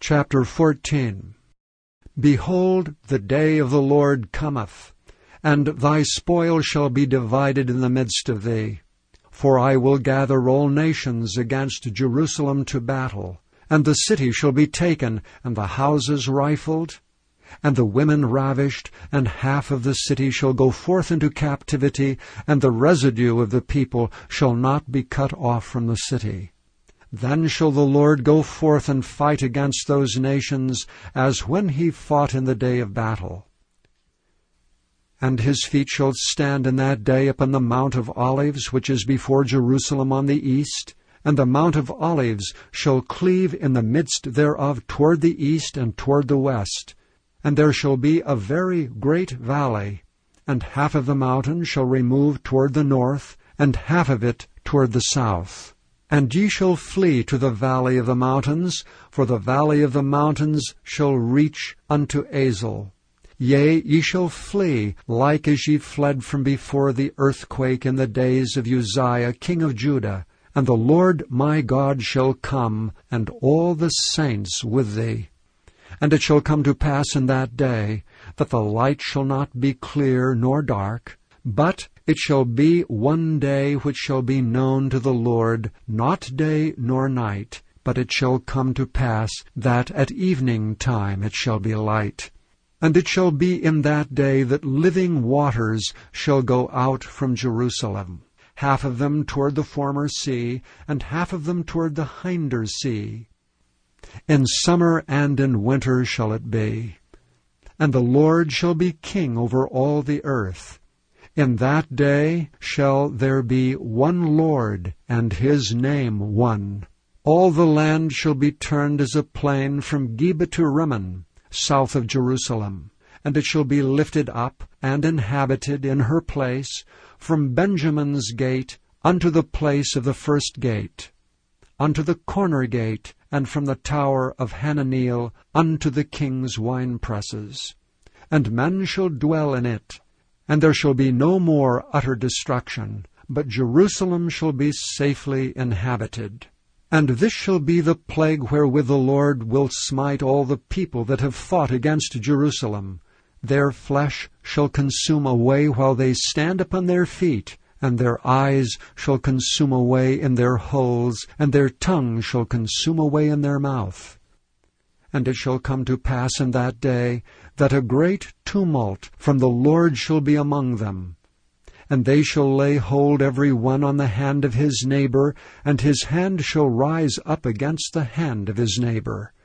Chapter 14. Behold, the day of the Lord cometh, and thy spoil shall be divided in the midst of thee. For I will gather all nations against Jerusalem to battle, and the city shall be taken, and the houses rifled, and the women ravished, and half of the city shall go forth into captivity, and the residue of the people shall not be cut off from the city. Then shall the Lord go forth and fight against those nations, as when he fought in the day of battle. And his feet shall stand in that day upon the Mount of Olives, which is before Jerusalem on the east, and the Mount of Olives shall cleave in the midst thereof toward the east and toward the west. And there shall be a very great valley, and half of the mountain shall remove toward the north, and half of it toward the south. And ye shall flee to the valley of the mountains, for the valley of the mountains shall reach unto Azel. Yea, ye shall flee, like as ye fled from before the earthquake in the days of Uzziah king of Judah. And the Lord my God shall come, and all the saints with thee. And it shall come to pass in that day, that the light shall not be clear nor dark, but it shall be one day which shall be known to the Lord, not day nor night. But it shall come to pass that at evening time it shall be light. And it shall be in that day that living waters shall go out from Jerusalem, half of them toward the former sea, and half of them toward the hinder sea. In summer and in winter shall it be. And the Lord shall be king over all the earth. In that day shall there be one Lord, and his name one. All the land shall be turned as a plain from Geba to Rimmon, south of Jerusalem. And it shall be lifted up and inhabited in her place, from Benjamin's gate unto the place of the first gate, unto the corner gate, and from the tower of Hananeel unto the king's winepresses. And men shall dwell in it, and there shall be no more utter destruction, but Jerusalem shall be safely inhabited. And this shall be the plague wherewith the Lord will smite all the people that have fought against Jerusalem. Their flesh shall consume away while they stand upon their feet, and their eyes shall consume away in their holes, and their tongue shall consume away in their mouth. And it shall come to pass in that day that a great tumult from the Lord shall be among them. And they shall lay hold every one on the hand of his neighbor, and his hand shall rise up against the hand of his neighbor.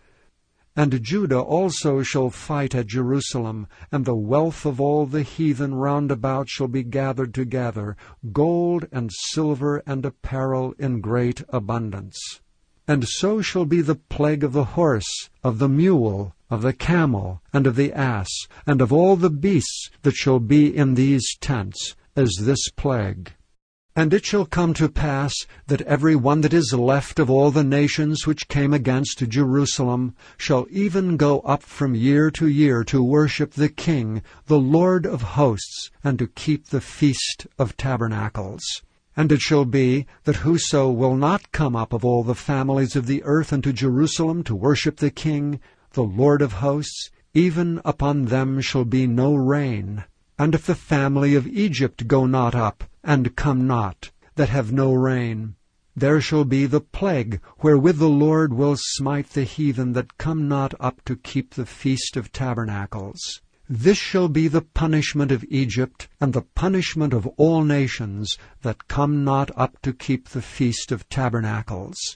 And Judah also shall fight at Jerusalem, and the wealth of all the heathen round about shall be gathered together, gold and silver and apparel in great abundance. And so shall be the plague of the horse, of the mule, of the camel, and of the ass, and of all the beasts that shall be in these tents, as this plague. And it shall come to pass that every one that is left of all the nations which came against Jerusalem shall even go up from year to year to worship the King, the Lord of hosts, and to keep the Feast of Tabernacles. And it shall be that whoso will not come up of all the families of the earth unto Jerusalem to worship the King, the Lord of hosts, even upon them shall be no rain. And if the family of Egypt go not up, and come not, that have no rain, there shall be the plague wherewith the Lord will smite the heathen that come not up to keep the Feast of Tabernacles. This shall be the punishment of Egypt, and the punishment of all nations that come not up to keep the Feast of Tabernacles.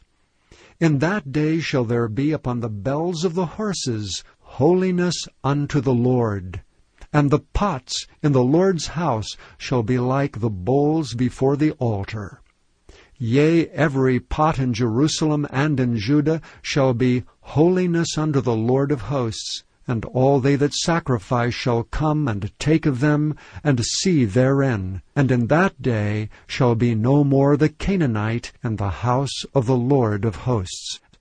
In that day shall there be upon the bells of the horses holiness unto the Lord. And the pots in the Lord's house shall be like the bowls before the altar. Yea, every pot in Jerusalem and in Judah shall be holiness unto the Lord of hosts. And all they that sacrifice shall come and take of them, and see therein. And in that day shall be no more the Canaanite in the house of the Lord of hosts.